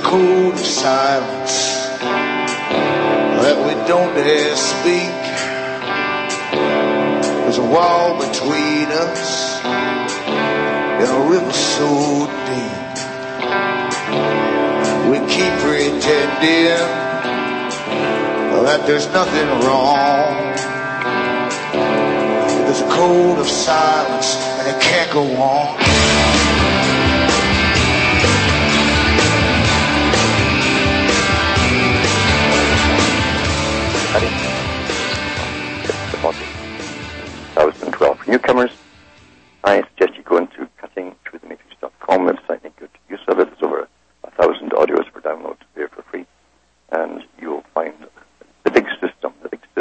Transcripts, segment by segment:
code of silence that we don't dare speak. There's a wall between us and a river so deep. We keep pretending that there's nothing wrong. There's a code of silence and it can't go on. For newcomers, I suggest you go into cuttingthroughthematrix.com website, make good use of it. There's over 1,000 audios for download there for free, and you'll find the big system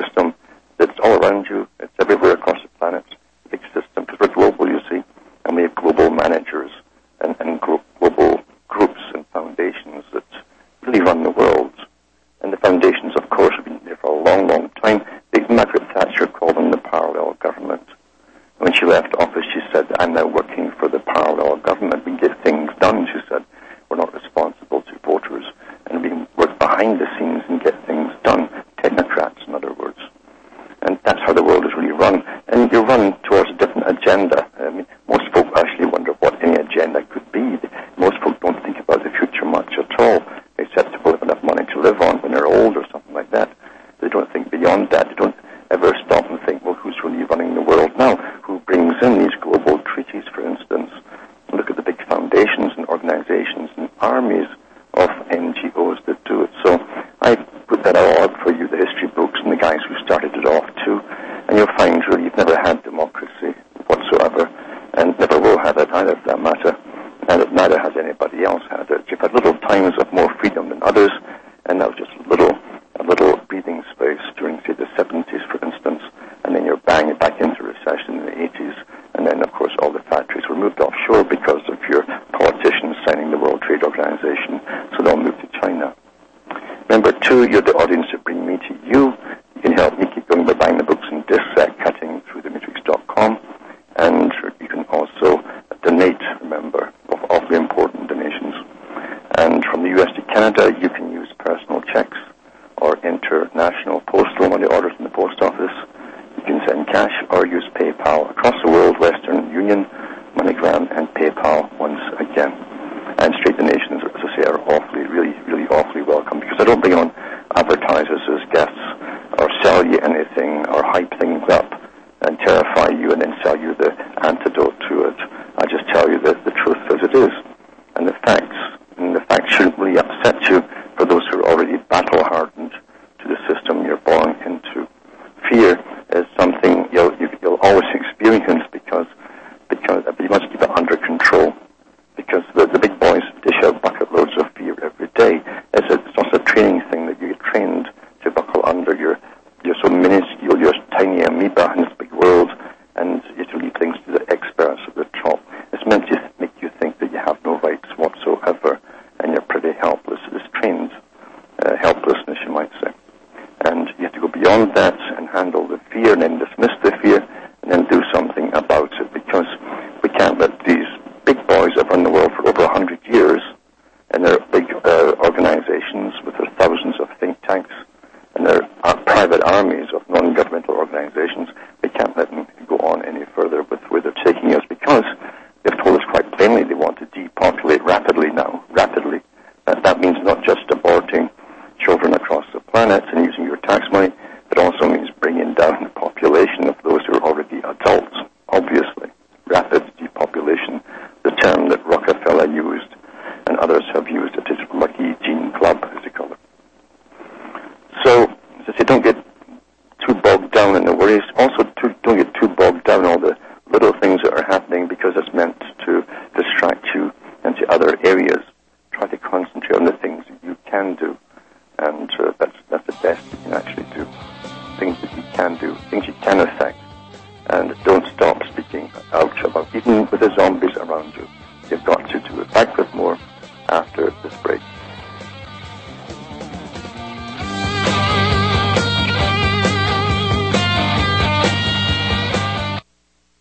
that's all around you. It's everywhere across the planet. The big system, because we're global, you see, and we have global managers and global groups and foundations that really run the world. And the foundations, of course, have been there for a long, long time. Big Margaret Thatcher called them the parallel government. When she left office, she said, I'm now working for the parallel government. We get things done, she said. We're not responsible to voters. And we work behind the scenes and get things done. Technocrats, in other words. And that's how the world is really run. And you run towards a different agenda. I mean, most folk actually wonder what any agenda could be. Most folk don't think about the future much at all, except to have enough money to live on when they're old or something like that. They don't think beyond that. They don't ever stop and think, well, who's really running the world now? Who brings in these global treaties, for instance? Look at the big foundations and organizations and armies of NGOs that do it. So I put that all out for you, the history books and the guys who started it off too. And you'll find really you've never had democracy whatsoever, and never will have it either, for that matter. And neither has anybody else had it. You've had little times of more freedom than others, and that was just a little breathing space during, say, the 70s, for instance, and then you're banging back into recession in the 80s, and then, of course, all the factories were moved offshore because of your politicians signing the World Trade Organization, so they all moved to China. Number two, you're the audience that bring me to you. You can help me keep going by buying the books and discs at cuttingthroughthematrix.com, and you can also donate, remember, awfully important donations. And from the US to Canada, you can use personal checks or international postal money orders in the post office. You can send cash or use PayPal. Across the world, Western Union, MoneyGram, and PayPal once again. And straight donations, as I say, are really awfully welcome, because I don't bring on advertisers as guests or sell you anything or hype things up and terrify you and then sell you the antidote to it. I just tell you the truth as it is. And the facts shouldn't really upset you for those who are already battle-hardened to the system you're born into. Fear is something you'll always experience because you must keep it under control, because the big boys dish out bucket loads of fear every day. It's also a training thing that you get trained to buckle under. You're so minuscule, you're a tiny amoeba in this big world, and you have to leave things to the experts at the top. It's meant to make you think that you have no rights whatsoever, and you're pretty helpless. It's trained helplessness, you might say. And you have to go beyond that and handle the fear and then dismiss the fear and then do something about it, because we can't let these big boys that run the world for over 100 years, and they're big organizations with their thousands of think tanks and their private armies of non-governmental organizations, we can't let them go on any further with where they're taking us, because they've told us quite plainly they want to depopulate rapidly now. Rapidly. That means not just aborting children across the planet and using your tax money, but also means bringing down the population of those who are already adults, obviously. Rapid depopulation, the term that Rockefeller used and others have used. It is Lucky Gene Club, as they call it. So, as I say, don't get too bogged down in the worries. Also, don't get too bogged down in all the little things that are happening, because it's meant to distract you into other areas. Try to concentrate on the things that you can do, and that's the best you can actually do. Things that you can do, things you can affect, and don't stop speaking out about, even with the zombies around you. You've got to do it. Back with more after this break.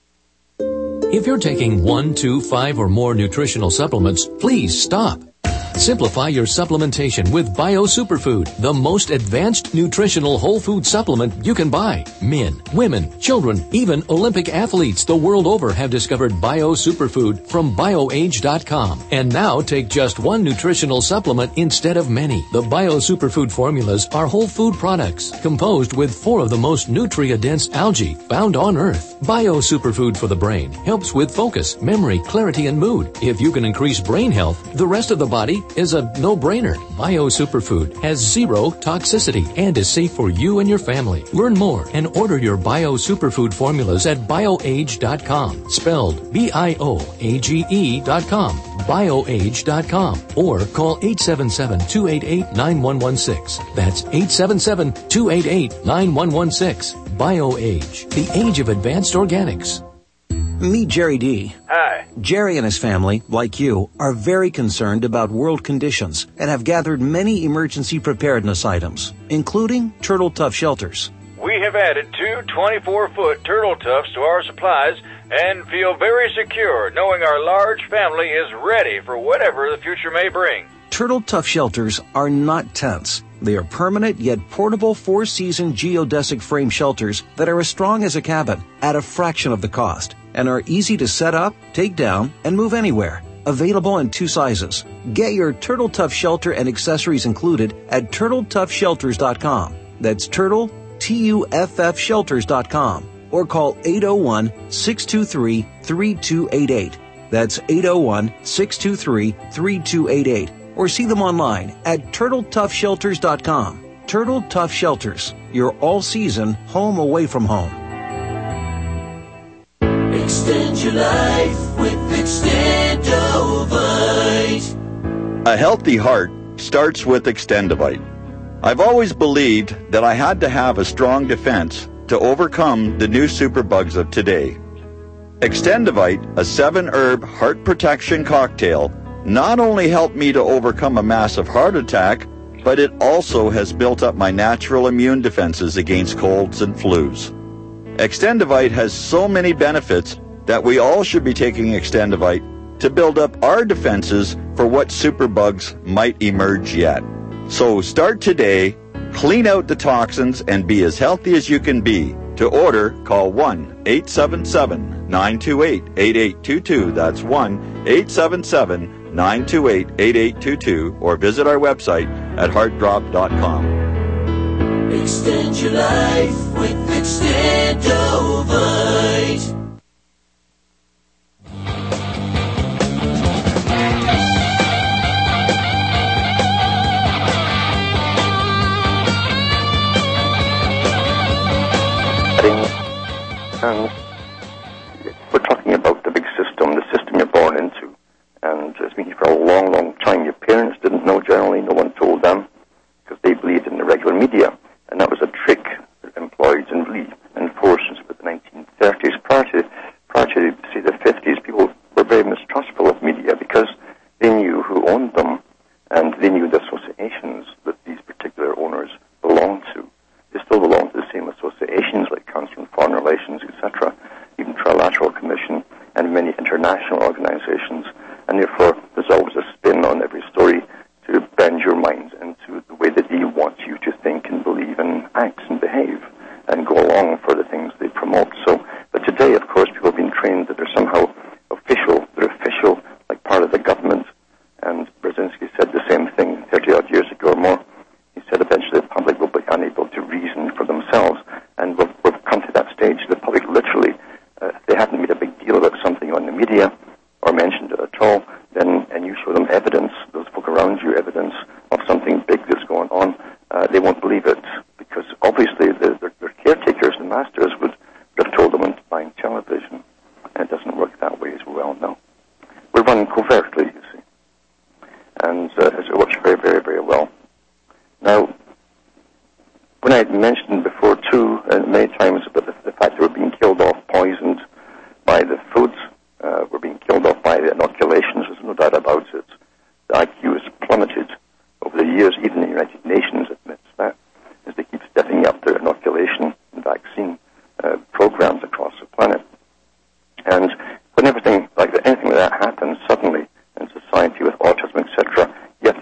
If you're taking 1, 2, 5, or more nutritional supplements, please stop. Simplify your supplementation with Bio Superfood, the most advanced nutritional whole food supplement you can buy. Men, women, children, even Olympic athletes the world over have discovered Bio Superfood from BioAge.com. And now take just one nutritional supplement instead of many. The Bio Superfood formulas are whole food products composed with 4 of the most nutrient-dense algae found on Earth. Bio Superfood for the brain helps with focus, memory, clarity, and mood. If you can increase brain health, the rest of the body is a no-brainer. Bio Superfood has 0 toxicity and is safe for you and your family. Learn more and order your Bio Superfood formulas at BioAge.com, spelled BIOAGE.com, BioAge.com, or call 877-288-9116. That's 877-288-9116. BioAge, the age of advanced organics. Meet Jerry D. Hi. Jerry and his family, like you, are very concerned about world conditions and have gathered many emergency preparedness items, including Turtle Tough shelters. We have added 2 24-foot Turtle Toughs to our supplies and feel very secure knowing our large family is ready for whatever the future may bring. Turtle Tough shelters are not tents. They are permanent yet portable 4-season geodesic frame shelters that are as strong as a cabin at a fraction of the cost and are easy to set up, take down, and move anywhere. Available in 2 sizes. Get your Turtle Tough shelter and accessories included at TurtleToughShelters.com. That's Turtle, TUFF Shelters.com. Or call 801-623-3288. That's 801-623-3288. Or see them online at TurtleToughShelters.com. Turtle Tough Shelters, your all-season home away from home. Extend your life with Extendovite. A healthy heart starts with Extendovite. I've always believed that I had to have a strong defense to overcome the new superbugs of today. Extendovite, a 7-herb heart protection cocktail, not only helped me to overcome a massive heart attack, but it also has built up my natural immune defenses against colds and flus. Extendovite has so many benefits that we all should be taking Extendovite to build up our defenses for what superbugs might emerge yet. So start today, clean out the toxins, and be as healthy as you can be. To order, call 1-877-928-8822. That's 1-877-928-8822, or visit our website at heartdrop.com. Extend your life with Extendovite. And we're talking about the big system, the system you're born into. And it's been here for a long, long time. Your parents didn't know generally. No one told them because they believed in the regular media. And that was a trick employed and really enforced since the 1930s. Prior to say, the 50s, people were very mistrustful of media because they knew who owned them and they knew the associations that these particular owners belonged to. They still belong to the same associations like Council on Foreign Relations, etc., even Trilateral Commission, and many international organizations. And therefore, there's always a spin on every story to bend your mind into the way that they want you to think and believe and act and behave and go along for the things they promote. So, but today, of course, people have been trained that they're somehow official, like part of the government. And Brzezinski said the same thing 30-odd years ago or more. He said eventually the public will be unable to reason for themselves. And we've come to that stage. The public literally, they haven't made a big deal about something on the media or mentioned it at all, then, and you show them evidence, those folk around you, evidence of something big that's going on, they won't believe it because obviously their caretakers, the masters, would have told them into buying television. And it doesn't work that way, as we well know. We're run covertly, you see. And it works very, very, very well. Now, when I had mentioned before, too, many times about the fact that we're being killed off, poisoned by the foods, we're being killed off by the inoculations, there's no doubt about it. The IQ has plummeted over the years, even the United Nations admits that, as they keep stepping up their inoculation and vaccine programs across the planet. And when anything like that happens suddenly in society with autism, etc., yes,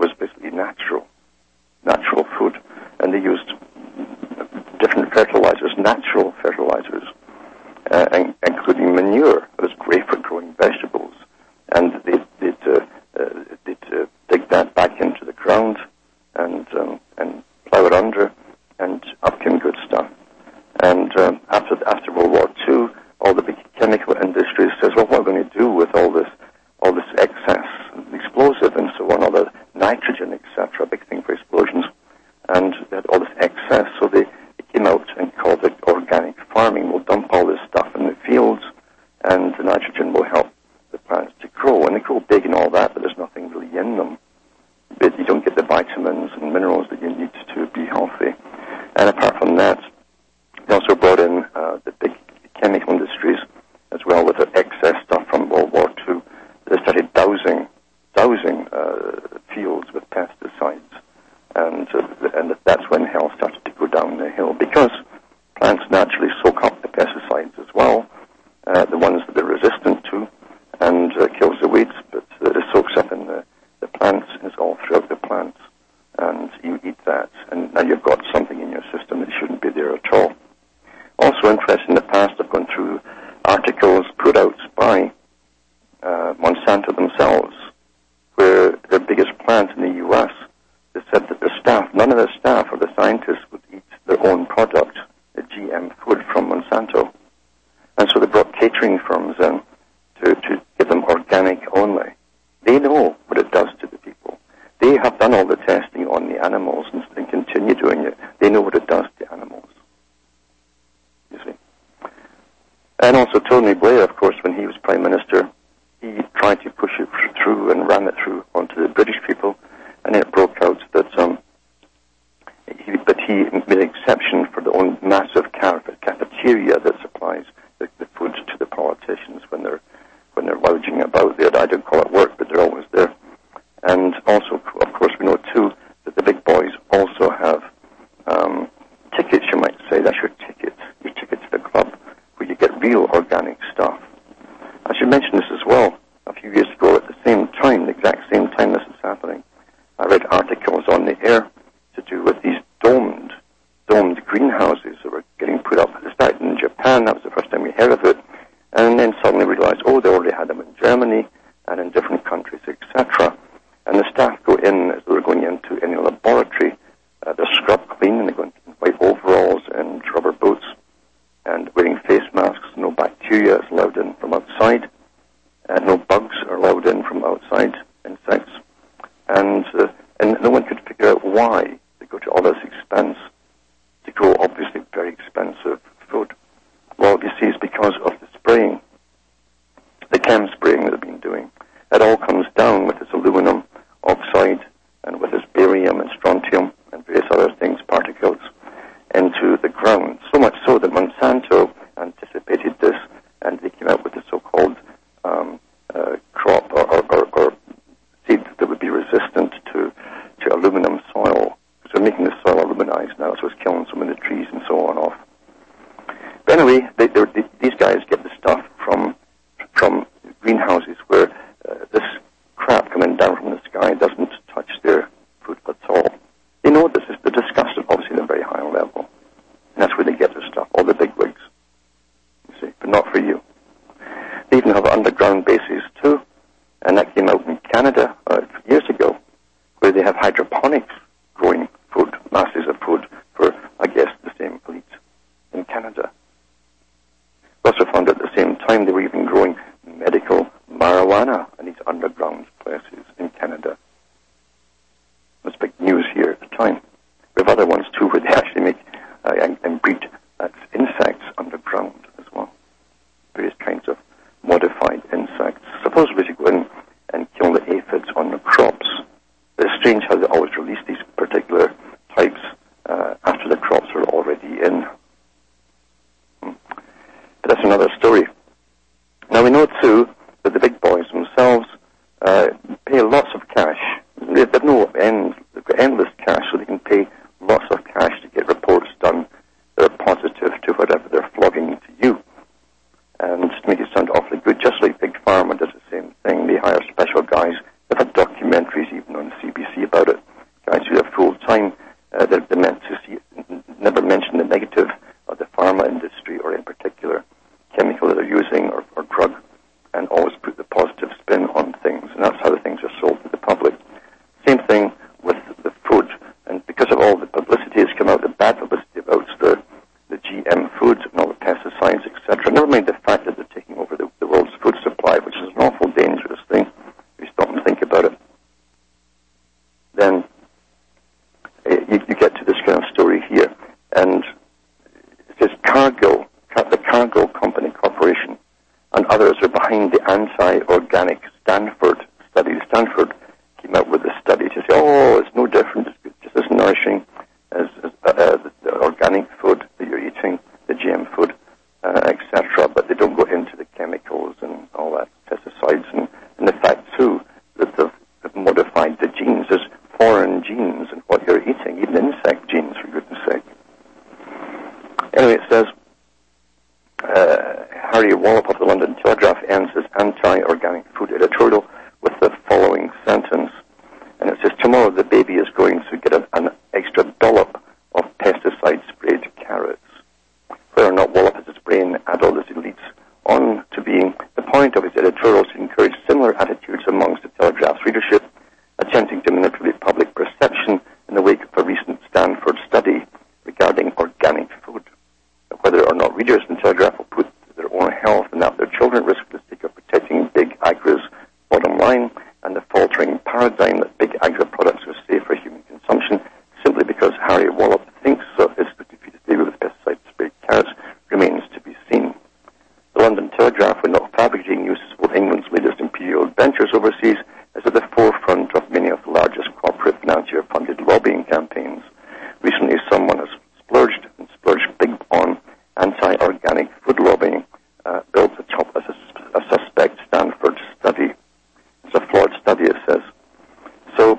was basically natural food. And they used different fertilizers, natural fertilizers, including manure. It was great for growing vegetables. And they'd dig that back into the ground and plow it under, and up came good stuff. And after World War II, all the big chemical industries says, well, what are we going to do with all this excess explosive and so on, all the nitrogen, etc., big thing for explosions, and they had all this excess, so they came out and called it organic farming. We'll dump all this stuff in the fields, and the nitrogen will help the plants to grow, and they grow big and all that, but there's nothing really in them. But you don't get the vitamins and minerals that you need to be healthy. And apart from that, they also brought in the big chemical industries as well with the excess stuff from World War II. They started dousing fields with pesticides, and that's when health started to go down the hill, because plants naturally soak up the pesticides as well, the ones that they're resistant to, and kills the weeds, but it soaks up in the plants, and it's all throughout the plants, and you eat that, and now you've got something in your system that shouldn't be there at all. Also interesting, in the past I've gone through articles put out by Monsanto themselves, where their biggest plant in the U.S., they said that their staff, none of their staff or the scientists would eat their own product, the GM food from Monsanto. And so they brought catering firms in to give them organic only. They know what it does to the people. They have done all the testing on the animals and continue doing it. They know what it does to animals. You see. And also Tony Blair, of course, when he was Prime Minister, he tried to push it through and ran it through onto the British people, and it broke out that he made an exception for the own massive cafeteria that supplies the food to the politicians when they're lounging about there. I don't call it work, but they're always there. And also, of course, we know too that the big boys also have tickets, you might say. That's your ticket to the club, where you get real organic stuff. I should mention this as well. A few years ago, at the same time, the exact same time this is happening, I read articles on the air to do with these domed greenhouses that were getting put up. It started in Japan. That was the first time we heard of it. And then suddenly realized, they already had them in Germany and in different countries, etc. And the staff go in, as they were going into any laboratory, they're scrubbed clean, and they go in white overalls and rubber boots and wearing face masks. No bacteria is allowed in from outside. No bugs are allowed in from outside, insects. And no one could figure out why they go to all this expense to grow obviously very expensive food. Well, you see, it's because of the spraying, the chem spraying that they've been doing. It all comes down with this aluminum oxide and with this barium and strontium and various other things, particles, into the ground. So much so that Monsanto anticipated this, and they came out with the so-called crop or seeds that would be resistant to aluminum soil. So they're making the soil aluminized now, so it's killing some of the trees and so on off. But anyway, these guys get the stuff from greenhouses where this crap coming down from the sky doesn't touch their food at all. They know this is, they're disgusted, obviously, at a very high level. And that's where they get their stuff, all the big wigs. You see, but not for you. They even have underground bases too, and that came out in Canada years ago, where they have hydroponics growing food, masses of food, for, I guess, the same elite in Canada. We also found at the same time they were even growing medical marijuana in these underground places in Canada. It was big news here at the time. We have other ones too where they actually make and breed insects underground as well. Various kinds of modified insects. Supposedly to go in and kill the aphids on the crops. But it's strange how they always release these particular types after the crops are already in. But that's another story. Now we know too that the big boys themselves pay lots of cash. They've no end. They've got endless cash, so they can pay lots of cash to get reports done that are positive to whatever they're flogging to you. And to make it sound awfully good, just like Big Pharma does the same thing. They hire special guys. They've had documentaries even on CBC about Oh, it's no different. It's just as nourishing as the organic food that you're eating, the GM food, etc. But they don't go into the chemicals and all that, pesticides, and the fact, too, that they've modified the genes. There's foreign genes in what you're eating, even insect genes, for goodness sake. Anyway, it says, Harry Wallop of the London Telegraph ends his anti-organic food editorial with the following sentence. And it says, tomorrow the baby is going to get an extra dollop of pesticide-sprayed carrots. Whether or not Wallop has his brain addled as he leads on to being, the point of his editorial to encourage similar attitudes amongst the Telegraph's readership, attempting to manipulate public perception in the wake of a recent Stanford study regarding organic food. Whether or not readers in Telegraph will put their own health and that of their children at risk for the sake of protecting Big Agra's bottom line and the faltering paradigm that Big Agra products are safe for human consumption simply because Harry Wallop thinks so is to defeat his baby with pesticide-sprayed carrots remains to be seen. The London Telegraph, when not fabricating news to support England's latest imperial adventures overseas, is at the forefront of many of the largest corporate financier-funded lobbying campaigns. Recently, someone has splurged big on anti-organic food lobbying, built atop a suspect Stanford study. It's a flawed study, it says. So,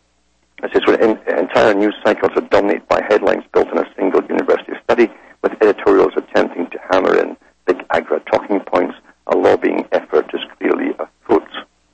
it says, when entire news cycles are dominated by headlines built on a single university study, with editorials attempting to hammer in Big Agra talking points, a lobbying effort is clearly afoot.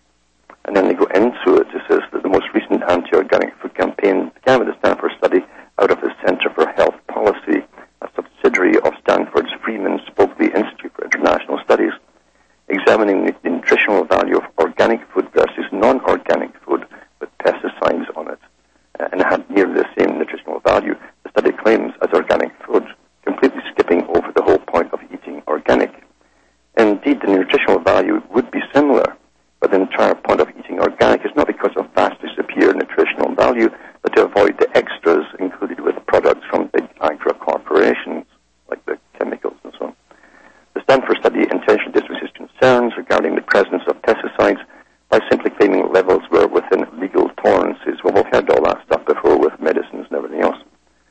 And then they go into it. It says that the most recent anti-organic food campaign began with the Stanford study out of the Center for Health Policy, a subsidiary of Stanford's Freeman Spokane Institute for International Studies, examining the nutritional value of organic food versus non-organic food with pesticides on it, and had nearly the same nutritional value. The study claims as organic food, completely skipping over the whole point of eating organic. Indeed, the nutritional value would be similar, but the entire point of eating organic is not because of vastly superior nutritional value, but to avoid the extras included with products from Big Agra corporations, like the chemicals and so on. The Stanford study intentionally dismisses concerns regarding the presence of pesticides by simply claiming levels were within legal tolerances. Well, we've heard all that stuff before with medicines and everything else.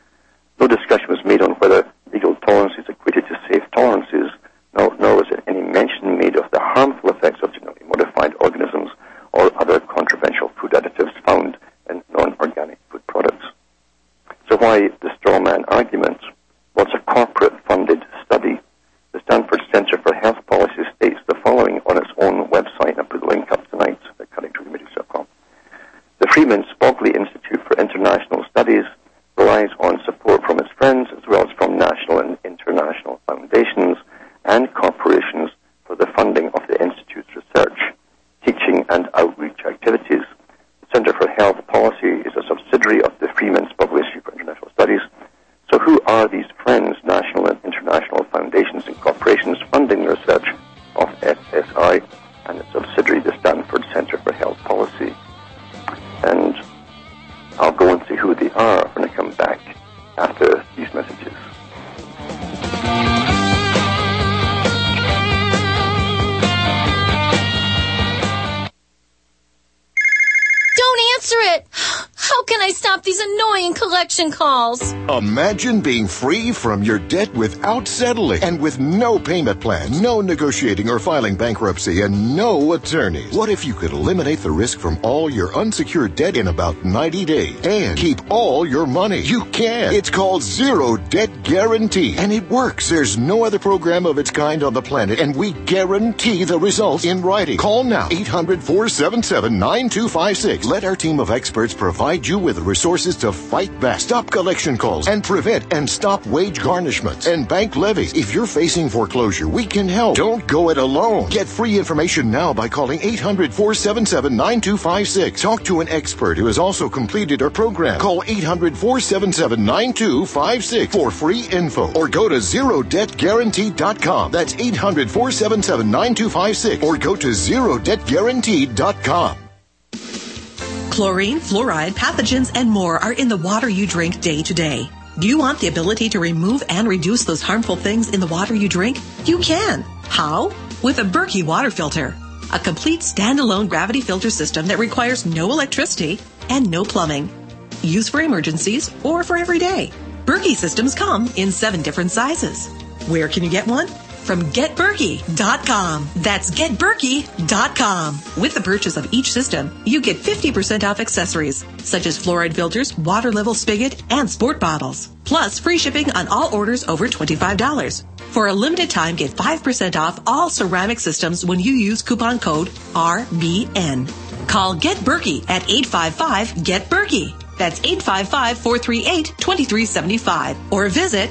No discussion was made on whether legal tolerances equated to safe tolerances, nor was any mention made of the harmful effects of genetically modified organisms or other controversial food additives found in non-organic food products. So why the straw man argument? Well, it's a corporate-funded study. The Stanford Center for Health Policy states the following on its own website. I put the link up tonight at cuttingthroughthematrix.com. The Freeman Spokane Institute for International Studies relies on support from its friends as well as from national and international foundations and corporations for the funding of the Institute's research, teaching, and outreach activities. The Center for Health Policy is a subsidiary of the Freeman Spokane Institute for International Studies. So who are these friends, national and international foundations and corporations funding the research of SSI and its subsidiary, the Stanford Center for Health Policy? And I'll go and see who they are when I come back after these messages. Don't answer it! How can I stop these annoying collection calls? Imagine being free from your debt without settling and with no payment plan, no negotiating or filing bankruptcy, and no attorneys. What if you could eliminate the risk from all your unsecured debt in about 90 days and keep all your money? You can. It's called Zero Debt Guarantee, and it works. There's no other program of its kind on the planet, and we guarantee the results in writing. Call now, 800-477-9256. Let our team of experts provide you with the resources to fight back, stop collection calls, and prevent and stop wage garnishments and bank levies. If you're facing foreclosure, we can help. Don't go it alone. Get free information now by calling 800-477-9256. Talk to an expert who has also completed our program. Call 800-477-9256 for free info, or go to ZeroDebtGuarantee.com. That's 800-477-9256, or go to ZeroDebtGuarantee.com. Chlorine, fluoride, pathogens, and more are in the water you drink day to day. Do you want the ability to remove and reduce those harmful things in the water you drink? You can. How? With a Berkey water filter. A complete standalone gravity filter system that requires no electricity, and no plumbing. Use for emergencies or for every day. Berkey systems come in 7 different sizes. Where can you get one? From GetBerkey.com. That's GetBerkey.com. With the purchase of each system, you get 50% off accessories, such as fluoride filters, water level spigot, and sport bottles. Plus, free shipping on all orders over $25. For a limited time, get 5% off all ceramic systems when you use coupon code RBN. Call Get Berkey at 855-GET-BERKEY. That's 855-438-2375. Or visit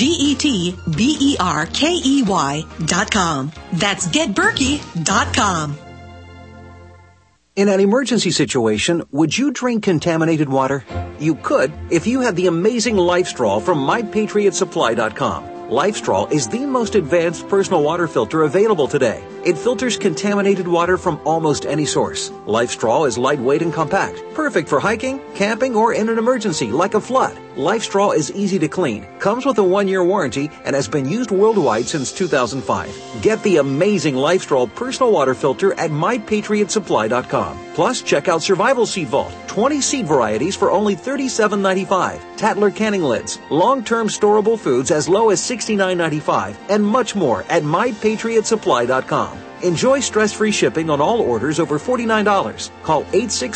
GetBerkey.com. That's GetBerkey.com. In an emergency situation, would you drink contaminated water? You could if you had the amazing LifeStraw from MyPatriotSupply.com. LifeStraw is the most advanced personal water filter available today. It filters contaminated water from almost any source. LifeStraw is lightweight and compact, perfect for hiking, camping, or in an emergency like a flood. LifeStraw is easy to clean, comes with a 1-year warranty, and has been used worldwide since 2005. Get the amazing LifeStraw personal water filter at MyPatriotSupply.com. Plus, check out Survival Seed Vault, 20 seed varieties for only $37.95, Tatler canning lids, long-term storable foods as low as $69.95, and much more at MyPatriotSupply.com. Enjoy stress-free shipping on all orders over $49. Call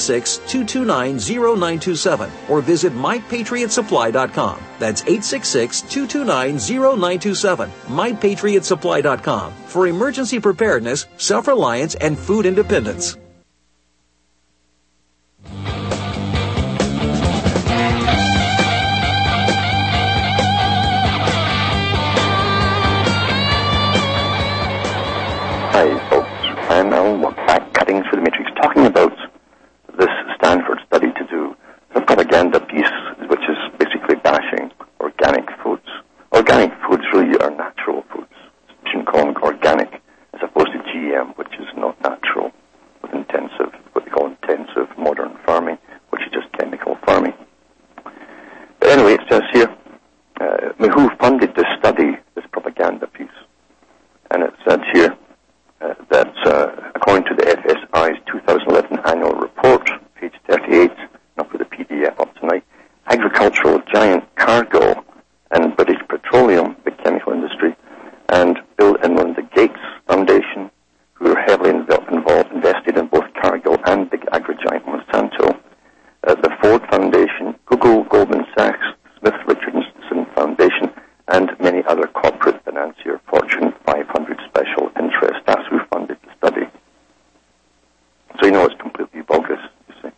866-229-0927 or visit MyPatriotSupply.com. That's 866-229-0927. MyPatriotSupply.com for emergency preparedness, self-reliance, and food independence. Hi, folks. I'm Alan. We're back cutting through the matrix, talking about this Stanford study to do a propaganda piece, which is basically bashing organic foods. Organic foods really are natural foods. You shouldn't call them organic, as opposed to GM, which is not natural, with intensive, what they call intensive modern farming, which is just chemical farming. But anyway, it says here, who funded this study, this propaganda piece? And it says here, that according to the FSI's 2011 annual report, page 38, and I'll put the PDF up tonight, agricultural giant Cargill and British Petroleum, the chemical industry, and Bill and Melinda Gates Foundation, who are heavily invested in both Cargill and big agri-giant Monsanto, the Ford Foundation, Google, Goldman Sachs, Smith Richardson Foundation, and many other corporate financier Fortune 500 special interests. That's who funded the study. So you know it's completely bogus, you see.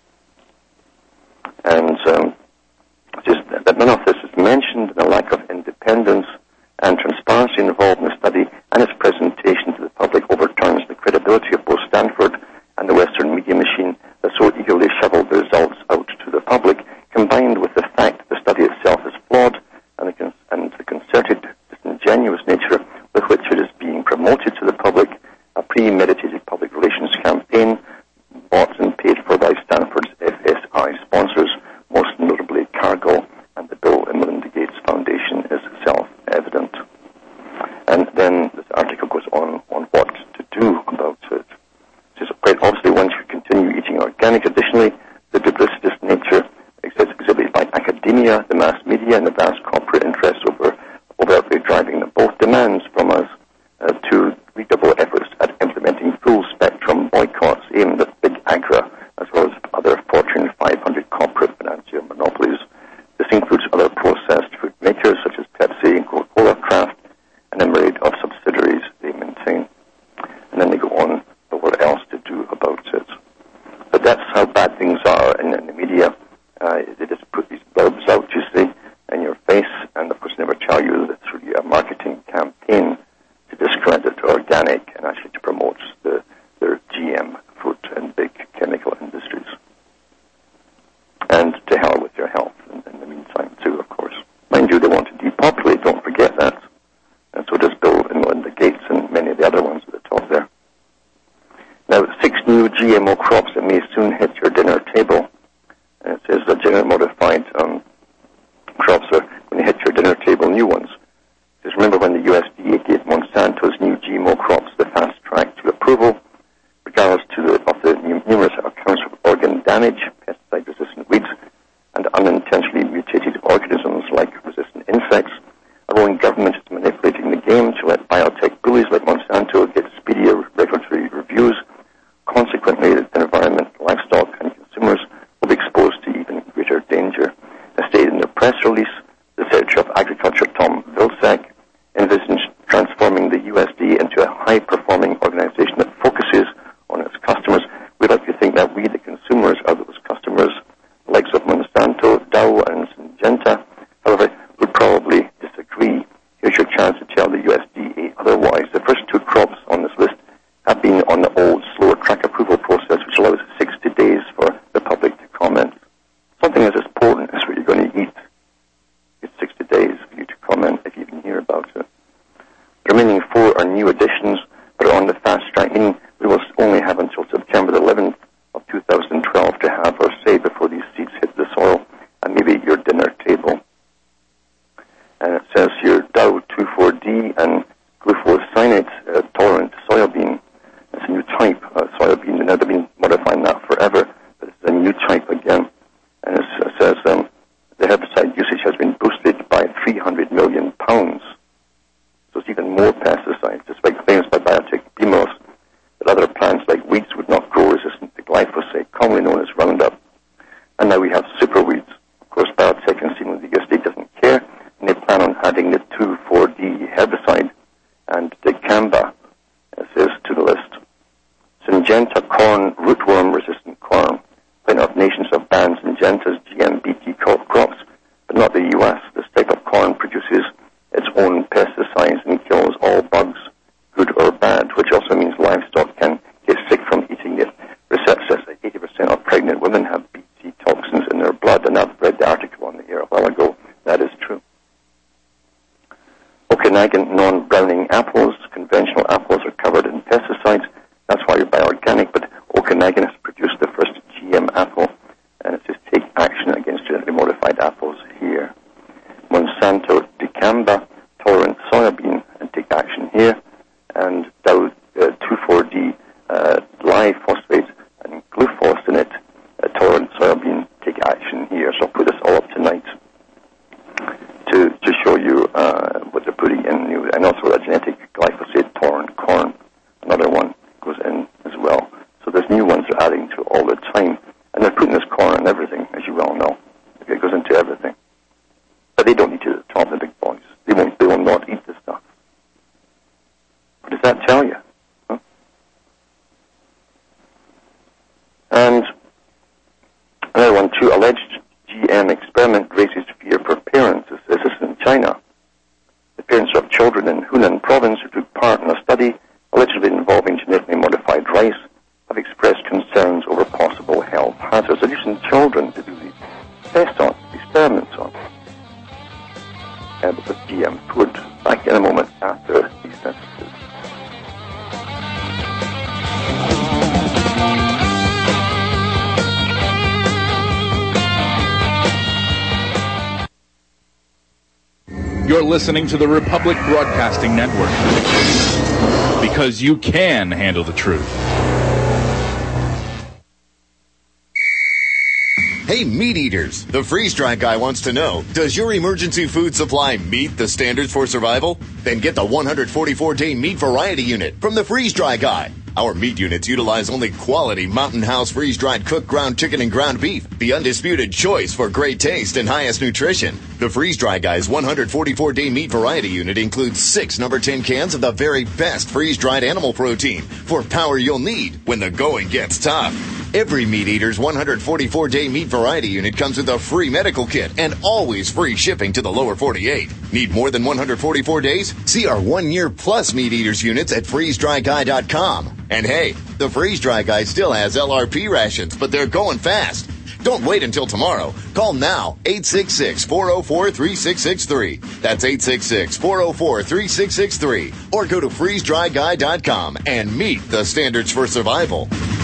And just that none of this is mentioned, the lack of independence and transparency involved in the study and its presentation to the public overturns the credibility of both Stanford and the Western media machine that so eagerly shoveled the results out to the public, combined with the fact that the study itself is flawed and the concerted, disingenuous nature with which it is being promoted to the public, a premeditated public relations campaign bought and paid for by Stanford's FSI sponsors, most notably Cargill and the Bill and Melinda Gates Foundation, is self-evident. And then this article goes on what to do about it. It says, quite obviously, one should continue eating organic. Additionally, the duplicitous nature exhibited by academia, the mass media, and the vast corporate interests overtly driving both demands from us to redouble efforts at implementing full-spectrum boycotts aimed at big agra, as well as other Fortune 500 corporate financial monopolies. This includes other processed food makers such as Pepsi and Coca-Cola, Kraft, and a myriad of subsidiaries they maintain. And then they go on about what else to do about it. But that's how bad things are in the media. They just put these blurbs out, you see, in your face, and of course never tell you that it's really a marketing campaign to discredit organic and actually to promote their GM food and big chemical industries. And to hell with your health in the meantime too, of course. Mind you, they want to depopulate, don't forget that. And so does Bill and Melinda Gates and many of the other ones at the top there. Now, 6 new GMO crops that may soon hit your dinner table. And it says that genetically modified crops are going to hit your dinner table, new ones. Just remember when the USDA gave Monsanto's new GMO crops the fast track to approval, regardless of the numerous accounts of organ damage, pesticide resistance unintentionally mutated organisms like resistant insects. Our own government is manipulating the game to let biotech bullies like Monsanto get speedier regulatory reviews. Consequently, the environment, livestock, and consumers will be exposed to even greater danger. As stated in the press release, the Secretary of Agriculture, Tom Vilsack, envisions transforming the USDA into a high-performing organization that focuses on its customers. We'd like to think that we, the consumers, are those customers, the likes of Monsanto, Dow, and Syngenta. However, would probably disagree. Here's your chance to tell the USDA otherwise. The first two crops on this list have been on the old, slower track approval process, which allows 60 days for the public to comment. Something as important as what you're going to eat. It's 60 days for you to comment if you even hear about it. The remaining 4 are new additions, but are on the fast track, meaning we will only have until September the 11th of 2012 to have our say before these seeds hit the soil and maybe your dinner table. And it says here, Dow 2,4-D and glufosinate tolerant soybean. It's a new type of soybean. They've been modifying that forever, but it's a new type again. And it says the herbicide usage has been boosted by 300 million pounds. So it's even more pesticides, despite claims by biotech BMOS that other plants like weeds would not grow resistant to glyphosate, commonly known as Roundup. And now we have superweeds. Of course, biotech and seemingly the USDA doesn't care, and they plan on adding the 2,4-D herbicide and dicamba, it says, to the list. Syngenta corn, rootworm-resistant corn. Plenty of nations have banned Syngenta's GMBT crops, but not the U.S. This type of corn produces its own pesticides and kills all bugs, good or bad, which also means livestock can get sick from eating it. Research says that 80% of pregnant women have BT toxins in their blood, and I've read the article on the air a while ago. That is true. Okanagan non-browning apples, conventional apples, are covered in pesticides. That's why you buy organic, but Okanagan has produced the first GM apple, and it says take action against genetically modified apples here. Monsanto dicamba tolerant soybean, and take action here. And Dow 2,4-D glyphosate and glufosinate tolerant soybean, take action here. So I'll put this all up tonight to show you what they're putting in new, and also a genetic glyphosate tolerant corn. Another one goes in as well. So there's new ones they're adding to all the time, and they're putting this corn in everything, as you well know. It goes into everything. But they don't eat it at the top, the big boys. They will not eat this stuff. What does that tell you? Huh? And another one, too, alleged GM experiment raises fear for parents. This is in China. The parents of children in Hunan province who took part in a study allegedly involving genetically modified rice have expressed concerns over possible health hazards. They're using children to do these tests on, experiments on. With GM food. Back in a moment after these messages. You're listening to the Republic Broadcasting Network, because you can handle the truth. Hey, meat eaters, the freeze-dry guy wants to know, does your emergency food supply meet the standards for survival? Then get the 144-day meat variety unit from the freeze-dry guy. Our meat units utilize only quality Mountain House freeze-dried cooked ground chicken and ground beef, the undisputed choice for great taste and highest nutrition. The Freeze-Dry Guy's 144-day meat variety unit includes 6 number 10 cans of the very best freeze-dried animal protein for power you'll need when the going gets tough. Every Meat Eater's 144-day meat variety unit comes with a free medical kit and always free shipping to the lower 48. Need more than 144 days? See our 1-year plus Meat Eater's units at freezedryguy.com. And hey, the Freeze-Dry Guy still has LRP rations, but they're going fast. Don't wait until tomorrow. Call now, 866-404-3663. That's 866-404-3663. Or go to freezedryguy.com and meet the standards for survival.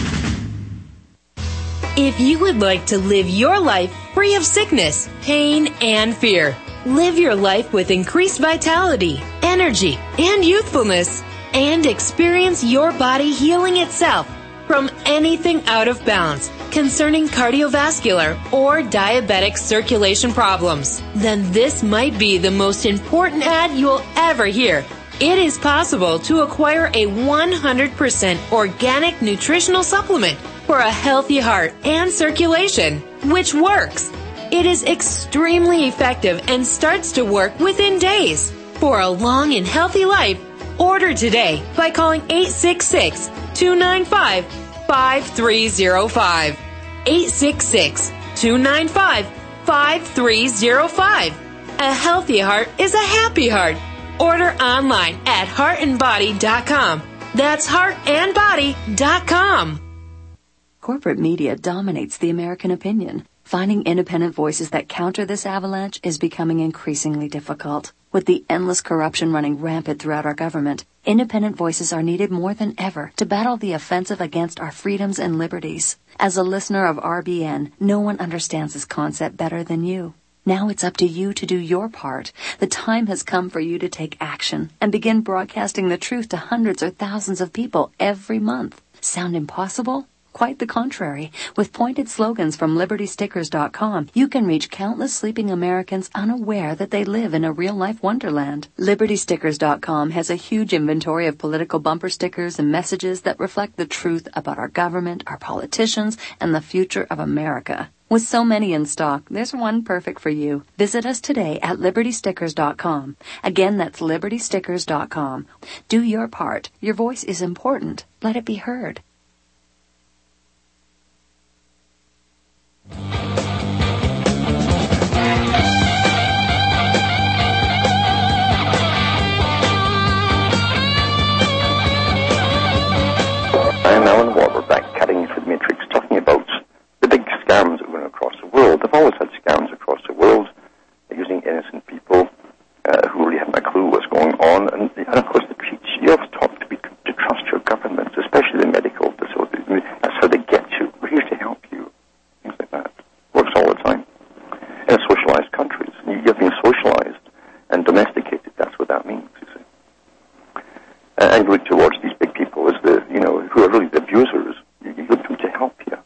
If you would like to live your life free of sickness, pain, and fear, live your life with increased vitality, energy, and youthfulness, and experience your body healing itself, from anything out of balance concerning cardiovascular or diabetic circulation problems, then this might be the most important ad you'll ever hear. It is possible to acquire a 100% organic nutritional supplement for a healthy heart and circulation, which works. It is extremely effective and starts to work within days. For a long and healthy life, order today by calling 866-295-5305. 866-295-5305. A healthy heart is a happy heart. Order online at heartandbody.com. That's heartandbody.com. Corporate media dominates the American opinion. Finding independent voices that counter this avalanche is becoming increasingly difficult. With the endless corruption running rampant throughout our government, independent voices are needed more than ever to battle the offensive against our freedoms and liberties. As a listener of RBN, no one understands this concept better than you. Now it's up to you to do your part. The time has come for you to take action and begin broadcasting the truth to hundreds or thousands of people every month. Sound impossible? Quite the contrary. With pointed slogans from LibertyStickers.com, you can reach countless sleeping Americans unaware that they live in a real-life wonderland. LibertyStickers.com has a huge inventory of political bumper stickers and messages that reflect the truth about our government, our politicians, and the future of America. With so many in stock, there's one perfect for you. Visit us today at LibertyStickers.com. Again, that's LibertyStickers.com. Do your part. Your voice is important. Let it be heard. I'm Alan Watt. We're back cutting through the matrix, talking about the big scams that are going across the world. They've always had scams across the world, using innocent people who really haven't a clue what's going on. And of course, you always talk to trust your governments, especially the medical facilities. I mean, that's how they get you. We're here to help you. Things like that. Works all the time. In socialized countries, you're being socialized and domesticated. That's what that means, you see. And look towards these big people as who are really the abusers. You look to them to help you.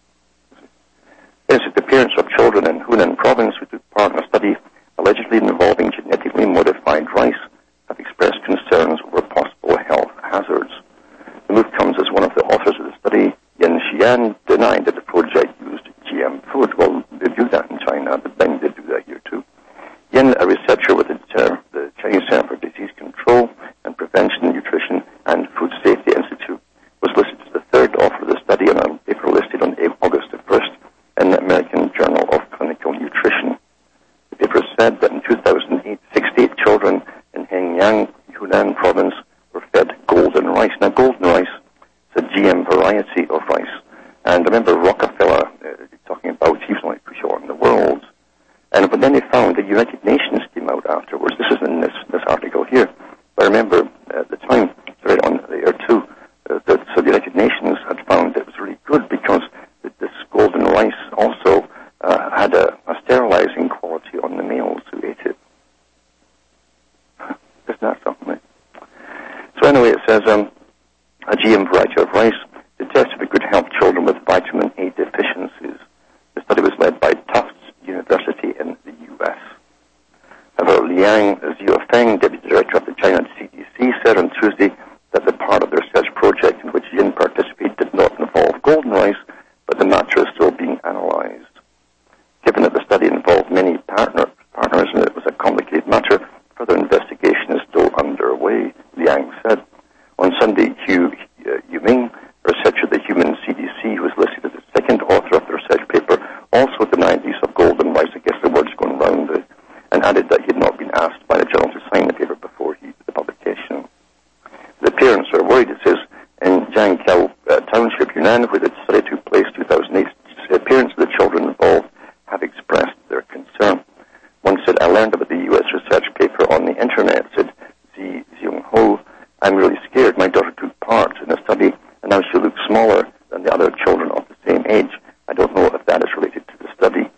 Yes, the parents of children in Hunan province who took part in a study allegedly involving genetically modified rice have expressed concerns over possible health hazards. The move comes as one of the authors of the study, Yin Xian, denied that the project used GM food. Well, they do that in China, but then they do that here too. Yin, a researcher with the Chinese Center for Disease Control and Prevention, Nutrition and Food Safety Institute, was listed as the third author of the study on a paper listed on August the 1st in the American Journal of Clinical Nutrition. The paper said that in 2008, 68 children in Hengyang, Hunan province, were fed golden rice. Now, golden rice is a GM variety of rice. And remember Rockefeller talking about, he was only sure in the world. But then they found the United Nations came out afterwards. This is in this article here. But remember, at the time, it's right on the air too, so the United Nations had found that it was really good because this golden rice also had a sterilizing quality on the males who ate it. Isn't that something? So anyway, it says a GM variety of rice is tested to could help children with vitamin A deficiencies. The study was led by Tufts University in the U.S. However, Liang Xiaofeng, Deputy Director of the China CDC, said on Tuesday that the part of the research project in which Yin participated did not involve golden rice, but the matter is still being analyzed. Given that the study involved many partners and it was a complicated matter, further investigation is still underway, Liang said. On Sunday, Hu Yuming, a researcher at the Human CDC, who was listed as the second author of the research paper, also denied the use of golden rice. I guess the word's going round it, and added that he had not been asked by the journal to sign the paper before the publication. The parents are worried, it says, in Jiangqiao Township, Yunnan, where the study took place in 2008. Parents of the children involved have expressed their concern. One said, I learned about the U.S. research paper on the internet, said Zi Xiongho. I'm really scared. My daughter took part in a study, and now she looks smaller than the other children of the same age. I don't know if that is related to the study.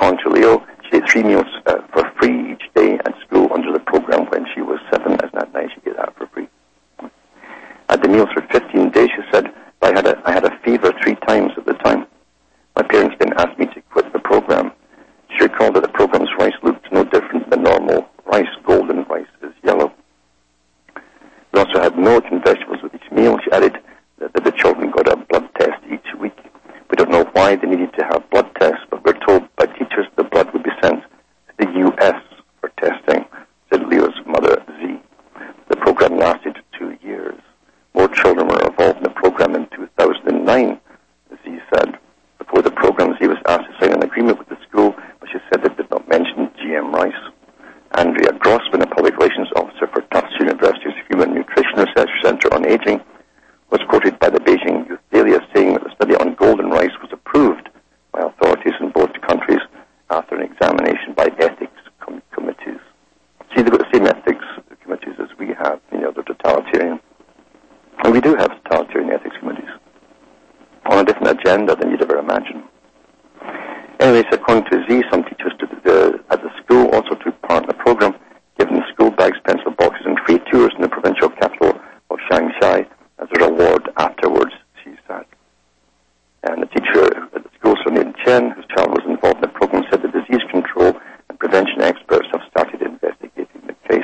corn to Leo. She ate 3 meals for free each day at school under the program when she was 7. Isn't that nice? You get that for free. At the meals for 15 days, she said, I had a fever 3 times at the time. My parents then asked me to quit the program. She recalled that the program's rice looked no different than normal rice. Golden rice is yellow. We also had milk and vegetables with each meal. She added that the children got a blood test each week. We don't know why they needed to have blood tests, but we're told by teachers the blood would be sent to the U.S. for testing, said Leo's mother, Z. The program lasted 2 years. More children were involved in the program in 2009, Z said. Before the program, Z was asked to sign an agreement with the school, but she said it did not mention GM rice. Andrea Grossman, a public relations officer for Tufts University's Human Nutrition Research Center on Aging, was quoted by the Beijing Youth Daily as saying that the study on golden rice was approved by authorities in both countries after an examination by ethics committees. See, they've got the same ethics committees as we have. They're totalitarian. And we do have totalitarian ethics committees on a different agenda than you'd ever imagine. Anyways, according to Z, some teachers at the school also took part in the program, given school bags, pencil boxes, and free tours in the provincial capital of Shanghai as a reward afterwards, she said. And the teacher at the school, Sonia Chen, whose child was involved in the program, said the disease control and prevention experts have started investigating the case.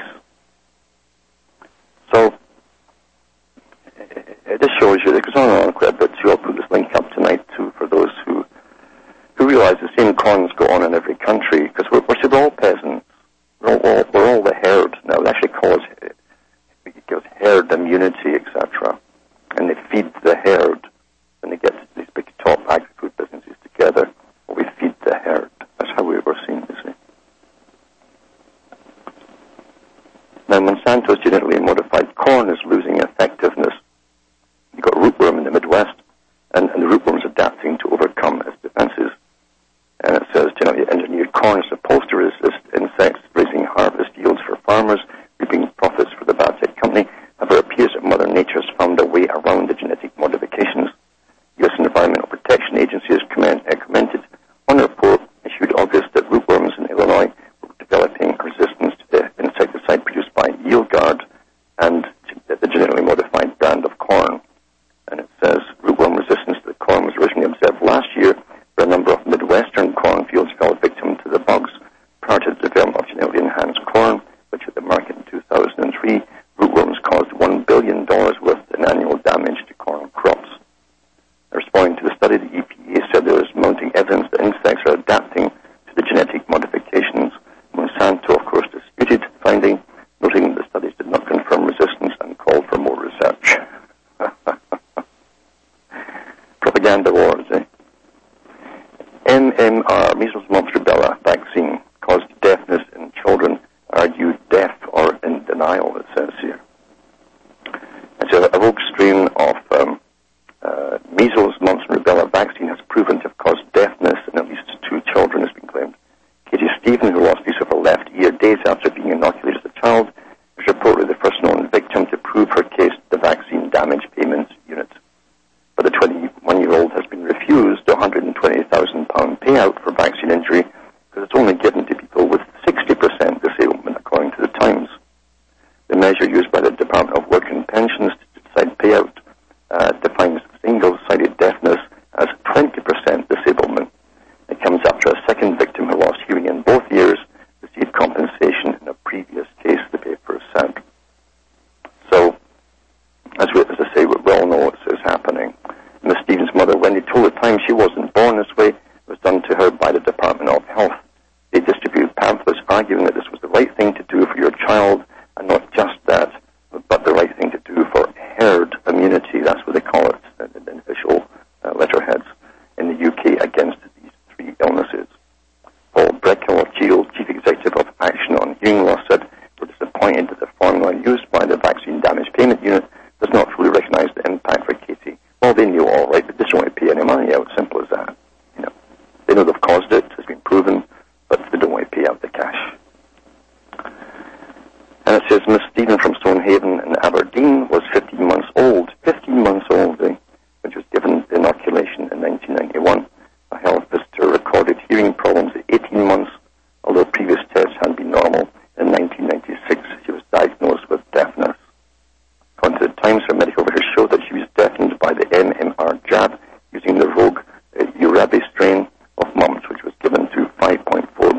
So, this shows you, it goes on and on quite a bit too. I'll put this link up tonight too for those who realize the same cons go on in every country, because we're all peasants. We're all the herd now. It actually gives herd immunity, etc. And they feed the herd, and they get these big top agri-food businesses together, or we feed the herd. That's how we were seen, you see. Now, Monsanto's genetically modified corn is losing effectiveness. You've got rootworm in the Midwest, and the rootworm's adapting to overcome its defenses. And it says genetically engineered corn is supposed to resist insects, raising harvest yields for farmers, reaping profits for the biotech company. However, it appears that Mother Nature has found a way around the genetic modifications. U.S. Environmental Protection Agency has commented on a report issued August that rootworms in Illinois were developing resistance to the insecticide produced by YieldGuard and the genetically modified brand of corn. And it says rootworm resistance to the corn was originally observed last year, where a number of Midwestern cornfields fell victim to the bugs. Prior to the development of genetically enhanced corn, which hit the market in 2003, rootworms caused $1 billion worth in annual damage to corn crops. Responding to the study, the EPA said there is mounting evidence that insects are adapting to the genetic modifications. Monsanto, of course, disputed the finding, noting that the studies did not confirm resistance and called for more research. Propaganda wars, eh? MMR, measles, mumps, rubella vaccine, caused deafness in children. Are you deaf or in denial, it says here. It's a rogue strain of measles, mumps, and rubella vaccine has proven to have caused deafness in at least 2 children, has been claimed. Katie Stephen, who lost use of her left ear days after being inoculated as a child, is reportedly the first known victim to prove her case to the Vaccine Damage Payments Unit. But the 21-year-old has been refused a £120,000 payout for vaccine injury because it's only given to people with 60% disablement, according to the Times. The measure used by the Department of Work and Pensions to decide payout defines single-sided deafness as 20% disablement. It comes after a second victim who lost hearing in both ears received compensation in a previous case, the paper said. So, as I say, we all know this is happening. Miss Stevens' mother, Wendy, told the Times she wasn't born this way. It was done to her by the Department of Health. They distributed pamphlets arguing that this was the right thing to do for your child, and not just that, but the right thing to do for herd immunity. That's what they call it in the official letterheads in the UK against these 3 illnesses. Paul Breckel, Chief Executive of Action on Hearing Loss, said, "We're disappointed that the formula used by the Vaccine Damage Payment Unit does not fully recognize the impact for Katie." Well, they knew all right, but they just don't want to pay any money out. Simple as that. They know they've caused it. It's been proven, but they don't want to pay out the cash. And it says Miss Stephen from Stonehaven in Aberdeen was 15 months old. 15 months old, which was given inoculation in 1991. A health visitor recorded hearing problems at 18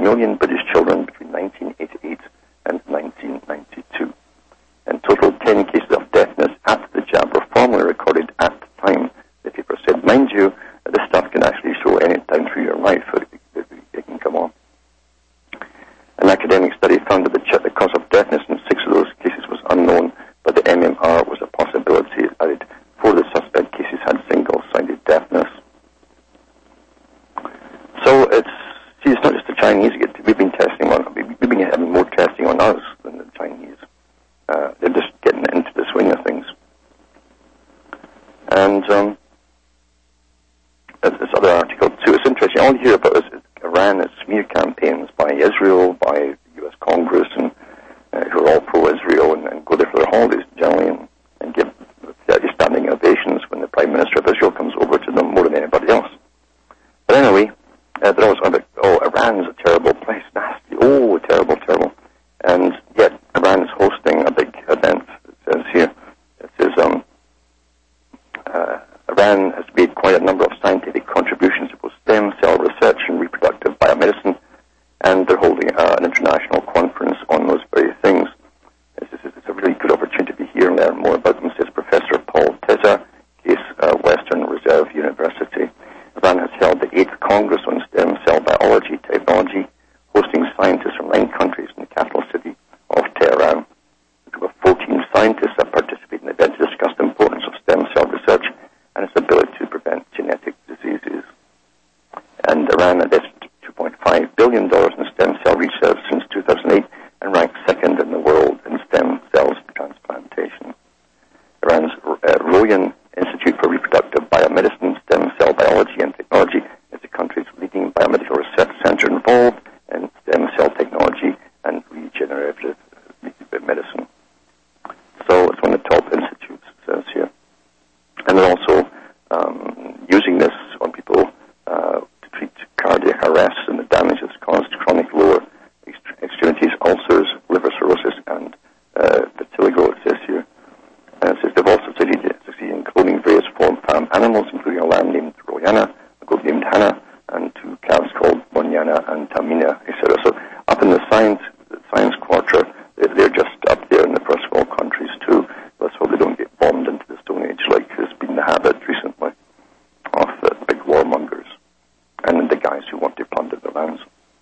million British children between 1988 and 1992. In total, 10 cases of deafness after the jab were formally recorded at the time. The paper said, mind you, this stuff can actually show any time through your life. It can come on. An academic study found that the cause of deafness in 6 of those cases was unknown, but the MMR was a possibility. It added 4 of the suspect cases had single-sided deafness. So it's not just the Chinese. We've been testing on. We've been having more testing on us than the Chinese. They're just getting into the swing of things. And this other article too. It's interesting. All you hear about is Iran smear campaigns by Israel, by the U.S. Congress, and who are all pro-Israel and go there for their holidays generally and give standing ovations when the Prime Minister of Israel comes over to them more than anybody else. But anyway, they're always about, Iran's a terrible place, nasty, terrible, terrible. And yet Iran is hosting a big event. It says here, Iran has made quite a number of scientific contributions to both stem cell research and reproductive biomedicine, and they're holding an international conference on those very things. It's a really good opportunity to be here and learn more about them, says Professor Paul Teza, Case Western Reserve University. Iran has held the 8th Congress on Stem Cell Biology Technology, hosting scientists from 9 countries in the capital city of Tehran. Over 14 scientists have participated in the event to discuss the importance of stem cell research and its ability to prevent genetic diseases. And Iran invested $2.5 billion in stem cell research since 2008 and ranks 2nd in the world in stem cells transplantation. Iran's Royan Institute for Reproductive Biomedicine, Stem Cell Biology and Technology is the country's leading biomedical research center involved in stem cell technology and regenerative medicine. So it's one of the top institutes, it says here. And they're also using this on people to treat cardiac arrest and the damage it's caused to chronic lower extremities, ulcers, liver cirrhosis, and vitiligo, it says here. It says they've also succeeded in cloning various farm animals, including a lamb named Royana, a goat named Hannah, and 2 calves called Bonyana and Tamina, etc. So up in the science quarter, they're just up there in the first world countries too. Let's hope they don't get bombed into the Stone Age like has been the habit recently of the big warmongers and the guys who want to plunder the lands.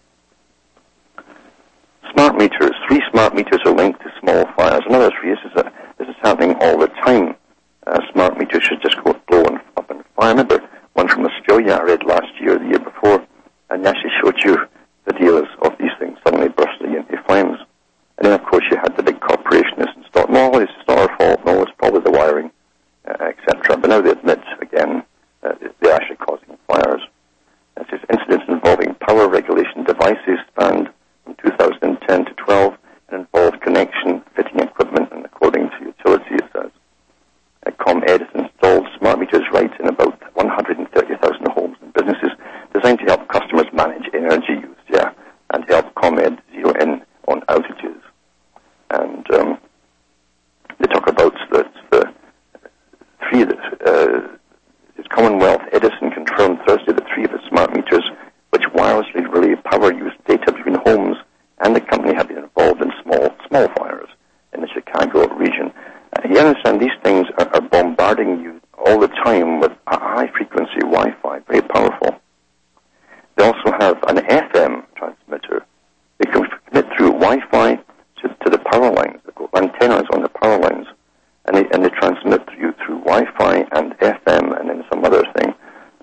Smart meters. 3 smart meters are linked to small fires. Another 3 is that this is happening all the time. Smart meters should just go blow up in fire. I remember one from Australia I read last year, the year before, and actually showed you videos of these things suddenly bursting into flames. And then, of course, you had the big corporationists and thought, no, it's not our fault, no, it's probably the wiring, etc. But now they admit, again, they're actually causing fires. It says incidents involving power regulation devices spanned from 2010 to 12 and involved connection, fitting equipment, and according to utility, it says. ComEd has installed smart meters right in about 130,000 homes and businesses designed to help customers manage energy use, and help ComEd zero in on outages. And they talk about the 3 that Commonwealth Edison confirmed Thursday that 3 of its smart meters, which wirelessly relay power use data between homes and the company, have been involved in small fires in the Chicago region. You understand, these things are bombarding you all the time with a high-frequency Wi-Fi, very powerful. They also have an FM transmitter. They can commit through Wi-Fi to the power lines. They've got antennas on the power lines, and they transmit through Wi-Fi and FM, and then some other thing,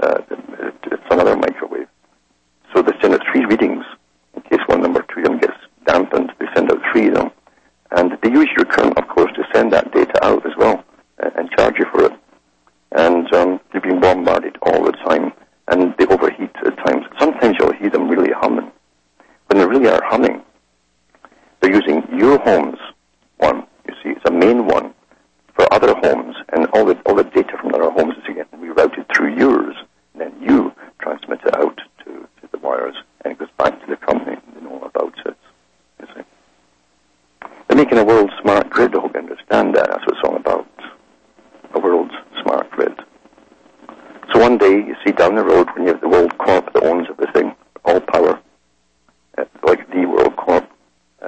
some other microwave. So they send out 3 readings in case one number 2 of them gets dampened. They send out 3 of them, and they use your current, of course, to send that data out as well and charge you for it. And they're being bombarded all the time, and they overheat at times. Sometimes you'll hear them really humming. When they really are humming, they're using your home's one. You see, it's a main one for other homes, and all the data from other homes is getting rerouted through yours, and then you transmit it out to the wires, and it goes back to the company. They know all about it. You see, they're making a world smart grid. I hope you understand that. That's what it's all about. A world smart grid. So one day, you see down the road, when you have the World Corp that owns everything, all power,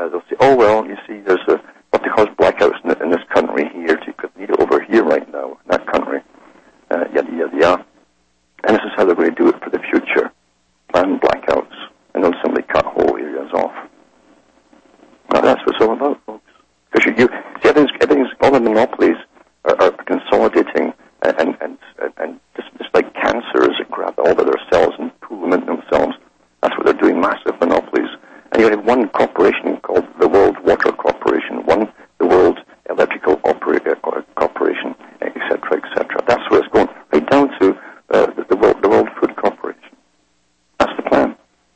they'll say, oh, well, you see, there's what they call blackouts in this country here, so you could need it over here right now, in that country, yada, yada, yada. And this is how they're going to do it for the future. Plan blackouts, and they'll simply cut whole areas off. Now, that's what it's all about, folks. Because see, everything's, all the monopolies are consolidating, and just like cancers that grab all of their cells and pool them into themselves. That's what they're doing, massive monopolies. And you have one corporation called the World Water Corporation, one the World Electrical Corporation, etc., etc. That's where it's going, right down to the World Food Corporation. That's the plan.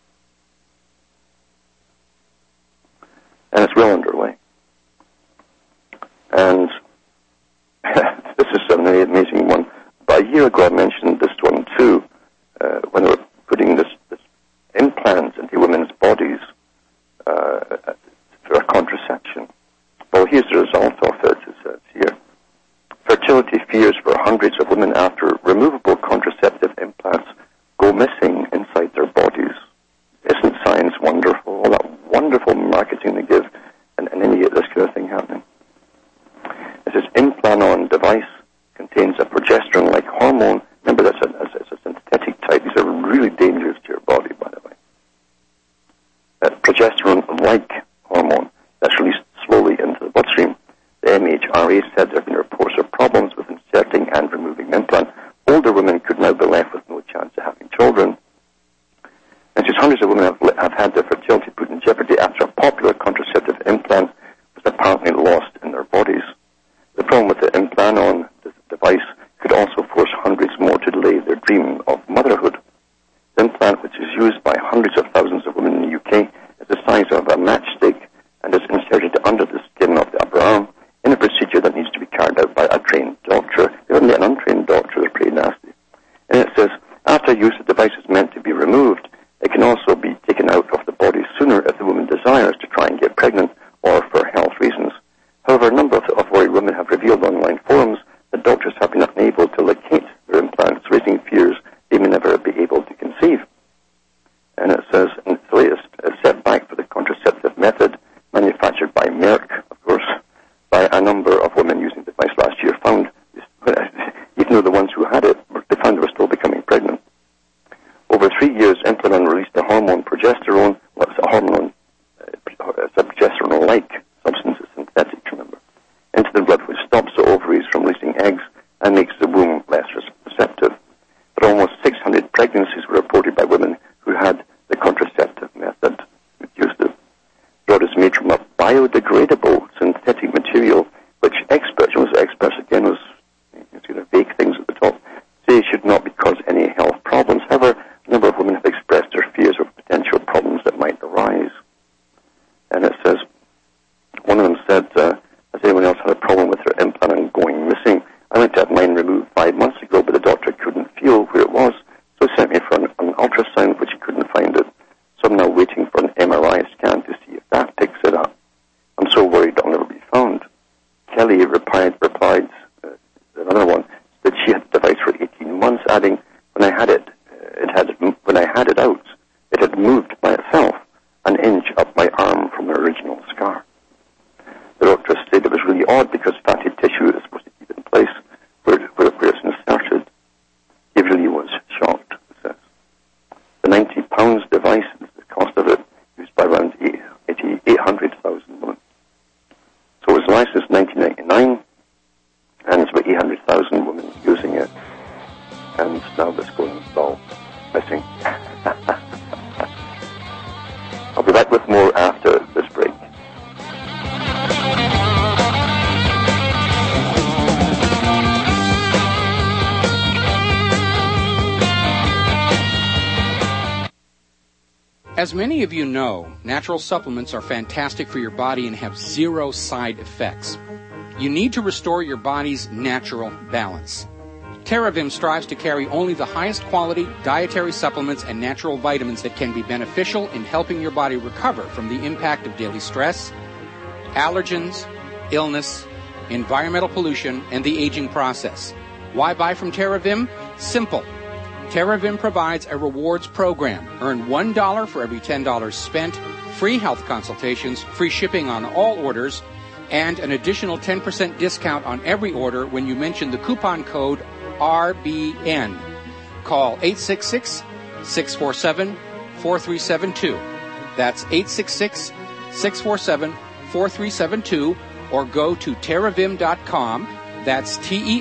And it's well underway. And this is an amazing one. About a year ago I mentioned this one too, when they were putting this implants into women's bodies for contraception. Well, here's the result of it. It says here, fertility fears for hundreds of women after removable contraceptive implants go missing inside their bodies. Isn't science wonderful? All that wonderful marketing they give, and then you get this kind of thing happening. It says Implanon device contains a progesterone-like hormone. Remember, it's a synthetic type. These are really dangerous to your body, by the way. Progesterone-like hormone that's released slowly into the bloodstream. The MHRA said there have been reports of problems with inserting and removing the implant. Older women could now be left with no chance of having children. And just hundreds of women have had their fertility put in jeopardy after a popular contraceptive implant was apparently lost in their bodies. The problem with the Implanon device could also force hundreds more to delay their dream of motherhood. The implant, which is used by hundreds of thousands of women in the UK, is the size of a matchstick and is inserted under the skin of the upper arm in a procedure that needs to be carried out by a trained doctor. They wouldn't get an untrained doctor, they're pretty nasty. And it says, after use, the device is meant to be removed. It can also be taken out of the body sooner if the woman desires to try and get pregnant or for health reasons. However, a number of worried women have revealed online forums that doctors have been unable to locate their implants, raising fears they may never be able to conceive. And it says, in its latest setback for the contraceptive method, manufactured by Merck, of course, by a number of women using the device last year, found, even though the ones who had it, they found they were still becoming pregnant. Over 3 years, Implanon released the hormone progesterone, it's a progesterone-like substance, it's synthetic, remember, into the blood, which stops the ovaries from releasing eggs and makes the womb less receptive. But almost 600 pregnancies were reported by women who had the contraceptive method, who used it. The drug is made from a biodegradable synthetic material, which experts again was vague things at the top, say should not cause any health problems. However, a number of women have expressed their fears of potential problems that might arise. And it says, one of them said, has anyone else had a problem with their implant going missing? I went to have mine removed 5 months ago, but the doctor couldn't feel where it was, so he sent me for an ultrasound, which he couldn't find it. So I'm now waiting for an MRI scan to see if that picks it up. I'm so worried it'll never be found. Kelly replied, another one, that she had the device for 18 months, adding, when I had it out, it had moved by itself an inch up my arm from the original scar. The doctor said it was really odd because fatty tissue is supposed to keep it in place where it's inserted. He really was shocked, he says. The £90 device, the cost of it, used by around 800,000 women. So it was licensed in 1999, and it's about 800,000 women using it. And now this going installed. Missing. I'll be back with more after this break. As many of you know, natural supplements are fantastic for your body and have zero side effects. You need to restore your body's natural balance. TerraVim strives to carry only the highest quality dietary supplements and natural vitamins that can be beneficial in helping your body recover from the impact of daily stress, allergens, illness, environmental pollution, and the aging process. Why buy from TerraVim? Simple. TerraVim provides a rewards program. Earn $1 for every $10 spent, free health consultations, free shipping on all orders, and an additional 10% discount on every order when you mention the coupon code RBN. Call 866-647-4372. That's 866-647-4372, or go to terravim.com. That's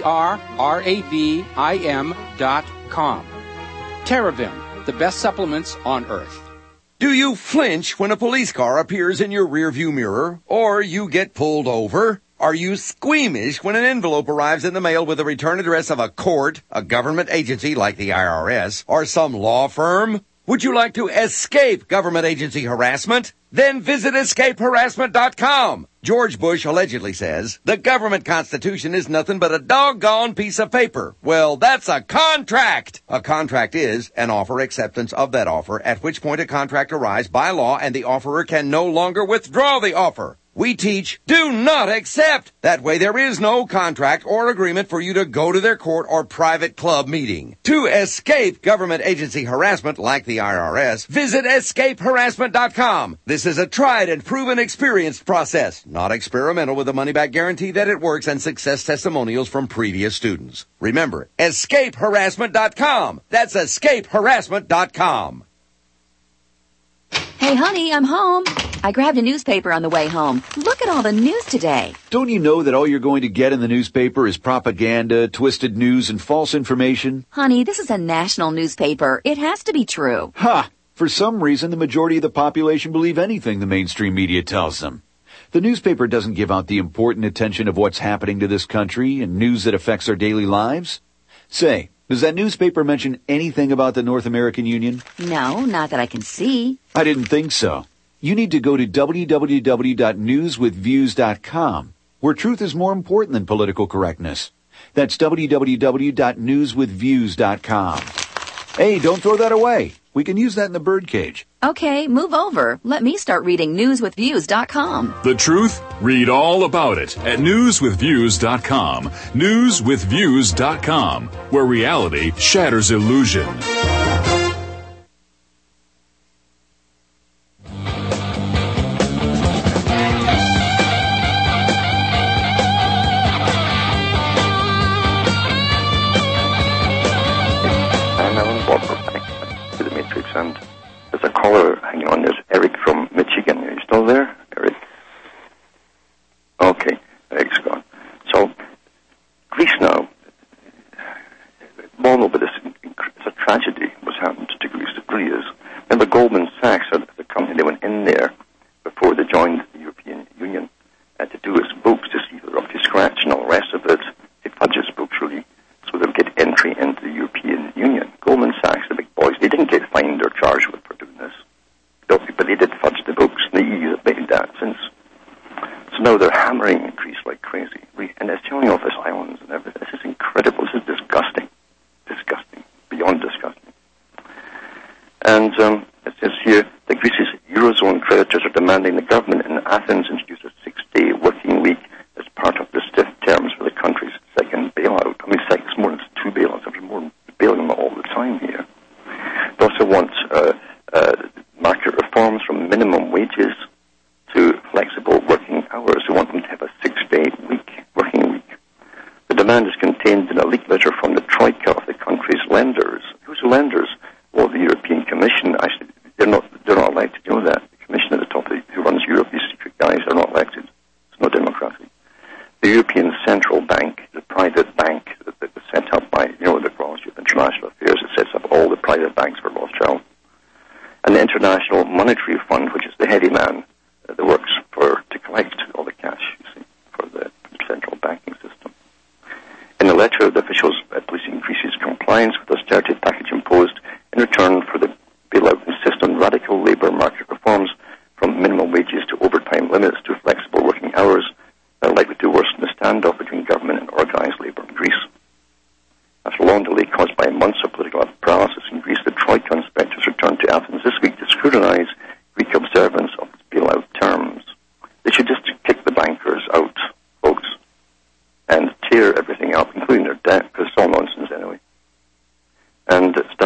TerraVim.com. TerraVim, the best supplements on earth. Do you flinch when a police car appears in your rearview mirror, or you get pulled over? Are you squeamish when an envelope arrives in the mail with the return address of a court, a government agency like the IRS, or some law firm? Would you like to escape government agency harassment? Then visit escapeharassment.com. George Bush allegedly says, the government constitution is nothing but a doggone piece of paper. Well, that's a contract. A contract is an offer acceptance of that offer, at which point a contract arrives by law and the offerer can no longer withdraw the offer. We teach, do not accept. That way there is no contract or agreement for you to go to their court or private club meeting. To escape government agency harassment like the IRS, visit escapeharassment.com. This is a tried and proven experienced process, not experimental, with a money-back guarantee that it works and success testimonials from previous students. Remember, escapeharassment.com. That's escapeharassment.com. Hey, honey, I'm home. I grabbed a newspaper on the way home. Look at all the news today. Don't you know that all you're going to get in the newspaper is propaganda, twisted news, and false information? Honey, this is a national newspaper. It has to be true. Ha! For some reason, the majority of the population believe anything the mainstream media tells them. The newspaper doesn't give out the important attention of what's happening to this country and news that affects our daily lives. Say, does that newspaper mention anything about the North American Union? No, not that I can see. I didn't think so. You need to go to www.newswithviews.com, where truth is more important than political correctness. That's www.newswithviews.com. Hey, don't throw that away. We can use that in the birdcage. Okay, move over. Let me start reading newswithviews.com. The truth? Read all about it at newswithviews.com. Newswithviews.com, where reality shatters illusion. And there's a caller hanging on. There's Eric from Michigan. Are you still there, Eric? Okay, Eric's gone. So, Greece now, all over this, it's a tragedy what's happened to Greece. It really is. Remember Goldman Sachs, the company, they went in there before they joined the European Union to do its books to see if they're up to scratch and all the rest of it. They fudged its books, really, so they would get entry into the European Union. Goldman Sachs, the big boys, they didn't get fined or charged with for doing this. But they did fudge the books, and the EU have made that since. So now they're hammering Greece like crazy. And they're telling off its islands and everything. This is incredible. This is disgusting. Disgusting. Beyond disgusting. And it says here that Greece's Eurozone creditors are demanding the government in Athens introduce a 6-day working week as part of the stiff terms for the country's second bailout. I mean, it's more than 2 bailouts. There's more bailing them all the time here. They also want market reforms from minimum wages to flexible working hours. They want them to have a 6-day working week. The demand is contained in a leaked letter from the troika of the country's lenders. Who's the lenders? Well, the European Commission. Actually, they're not elected. You know that. The Commission at the top who runs Europe, these secret guys, are not elected. It's no democracy. The European Central Bank, the private bank that was set up by, the Rothschild of International Affairs, it sets up all the private banks for Rothschild. And the International Monetary Fund, which is the heady man that works to collect all the cash, for the central banking system. In the letter, the officials policing Greece's compliance with the austerity package imposed in return for the bailout insist on radical labour market reforms, from minimum wages to overtime limits to flexible working hours, that are likely to worsen the standoff between government and organised labour in Greece. After a long delay caused by months of political paralysis in Greece, the Troika inspectors returned to Athens this week to scrutinise Greek observance of its bailout terms. They should just kick the bankers out, folks, and tear everything up, including their debt, because it's all nonsense anyway. And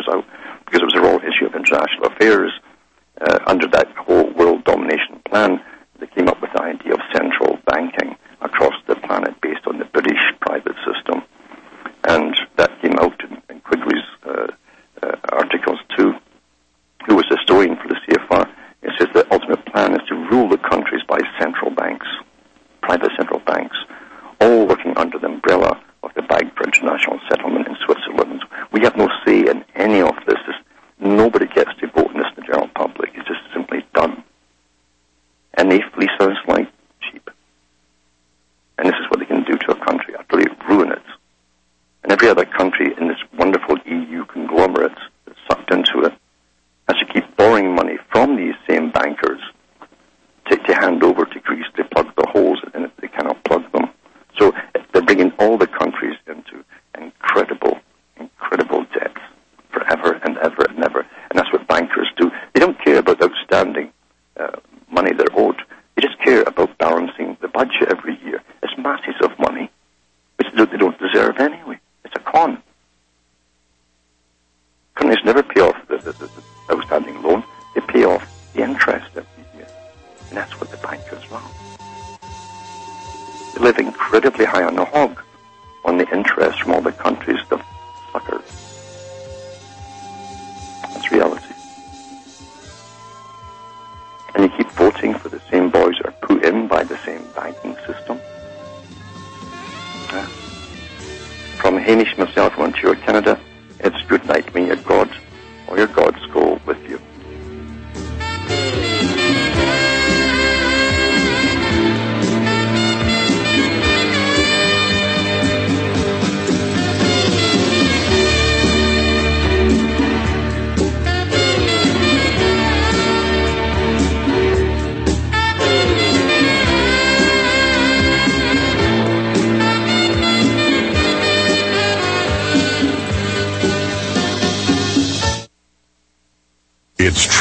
bankers out, because it was a raw issue of international affairs. Under that whole world domination plan, they came up with the idea of central banking across the planet based on the British private system. And that came out in Quigley's articles too, who was a historian for the CFR. It says the ultimate plan is to rule the countries by central banks, private central banks, all working under the umbrella of the Bank for International Settlement in Switzerland. We have no say in any of this. Nobody gets to vote in this in the general public. It's just simply done. And they fleece us like sheep. And this is what they can do to a country, utterly ruin it. And every other country in this wonderful EU conglomerate that's sucked into it has to keep borrowing money from these same bankers to hand over to Greece to plug the holes, and they cannot plug them. So they're bringing all the countries into incredible, incredible debt forever and ever and ever. And that's what bankers do. They don't care about outstanding money they're owed. They just care about balancing the budget every year. It's masses of money, which they don't deserve anyway. It's a con. Countries never pay off the outstanding loan. They pay off the interest every year. And that's what the bankers want. They live incredibly high on the hog on the interest from all the countries, the suckers. That's reality. And you keep voting for the same boys that are put in by the same banking system. From Hamish myself from Ontario, Canada, it's good night when your God or your gods go